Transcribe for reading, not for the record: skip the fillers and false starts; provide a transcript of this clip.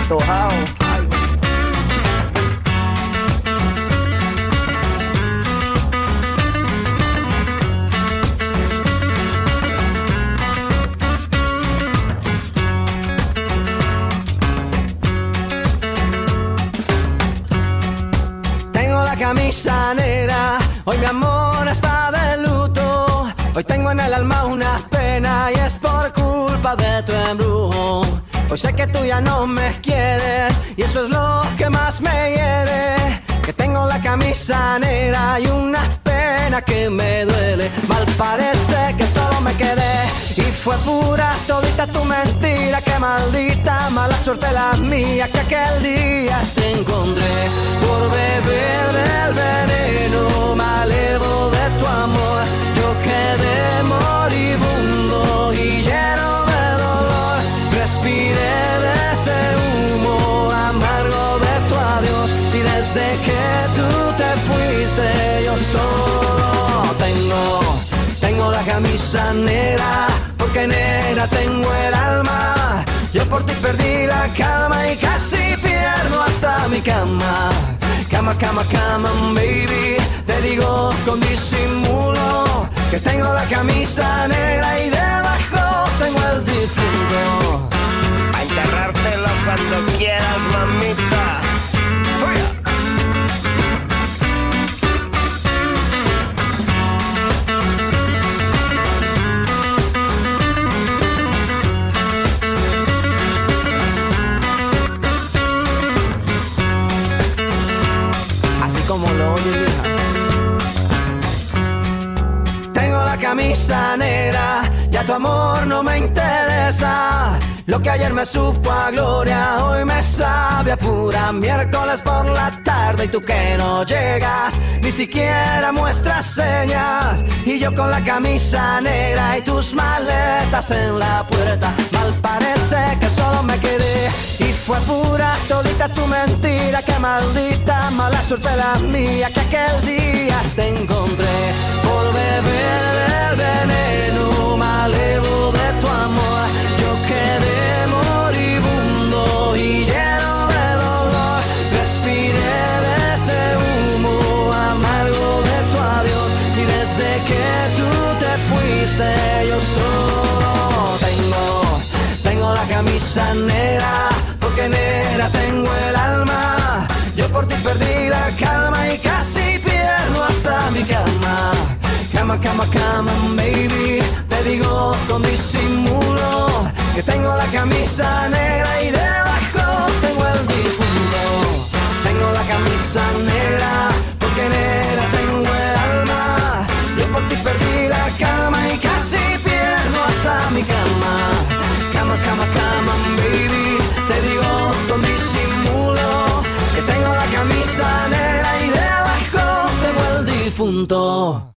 antojado. Tengo la camisa negra, hoy mi amor está de luto. Hoy tengo en el alma una pena y es por culpa de tu embrujo. Hoy sé que tú ya no me quieres y eso es lo que más me hiere. Que tengo la camisa negra y una pena que me duele. Mal parece que solo me quedé y fue pura todita tu mentira. Que maldita mala suerte la mía que aquel día te encontré. Por beber del veneno malevo de tu amor, yo quedé moribundo y lleno de dolor. Respiré de ese humo amargo de tu adiós y desde que tú te fuiste yo solo tengo la camisa negra, porque negra tengo el alma. Yo por ti perdí la calma y casi pierdo hasta mi cama. Cama, cama, cama, baby, te digo con disimulo que tengo la camisa negra y debajo tengo el difunto. A enterrártelo cuando quieras, mamita. Así como lo oyes, hija. Tengo la camisa negra, ya tu amor no me interesa. Lo que ayer me supo a gloria, hoy me sabe a pura. Miércoles por la tarde y tú que no llegas, ni siquiera muestras señas. Y yo con la camisa negra y tus maletas en la puerta. Mal parece que solo me quedé y fue pura todita tu mentira. Que maldita mala suerte la mía que aquel día te encontré. Por beber del veneno malevo de tu amor, yo quedé moribundo y lleno de dolor. Respiré de ese humo amargo de tu adiós y desde que tú te fuiste yo solo tengo la camisa negra, porque negra tengo el alma. Yo por ti perdí la calma y casi pierdo hasta mi cama. Cama, cama, cama, baby, te digo con disimulo que tengo la camisa negra y debajo tengo el difunto. Tengo la camisa negra, porque negra tengo el alma. Yo por ti perdí la calma y casi pierdo hasta mi cama. Cama, cama, cama, baby, te digo con disimulo que tengo la camisa negra y debajo tengo el difunto.